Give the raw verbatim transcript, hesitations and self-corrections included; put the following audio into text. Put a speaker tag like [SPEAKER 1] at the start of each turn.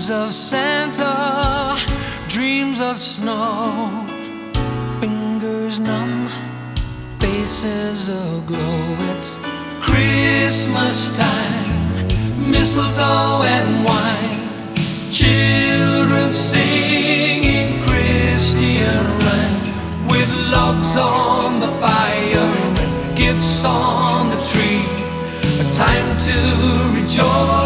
[SPEAKER 1] Dreams of Santa, dreams of snow, fingers numb, faces aglow. It's Christmas time, mistletoe and wine, children singing Christian rhyme, with logs on the fire and gifts on the tree, a time to rejoice.